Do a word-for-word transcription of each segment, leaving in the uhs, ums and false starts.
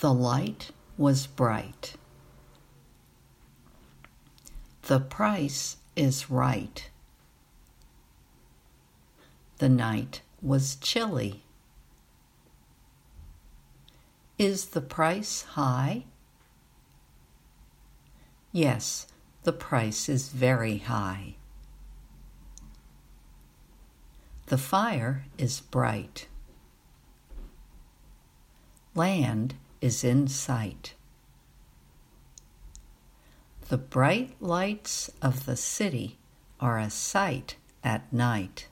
The light was bright. The price is right. The night was chilly. Is the price high? Yes, the price is very high. The fire is bright. Land is in sight. The bright lights of the city are a sight at night.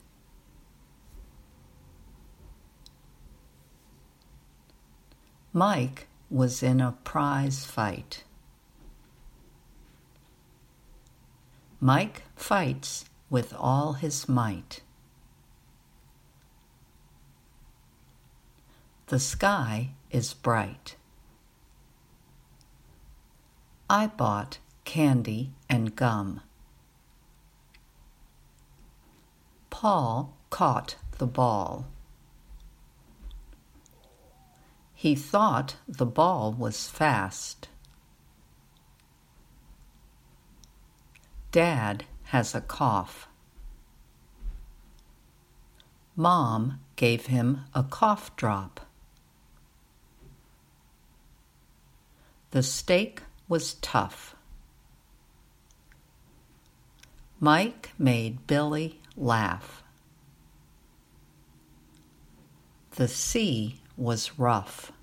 Mike was in a prize fight. Mike fights with all his might. The sky is bright. I bought candy and gum. Paul caught the ball. He thought the ball was fast. Dad has a cough. Mom gave him a cough drop. The steak was tough. Mike made Billy laugh. The sea was rough.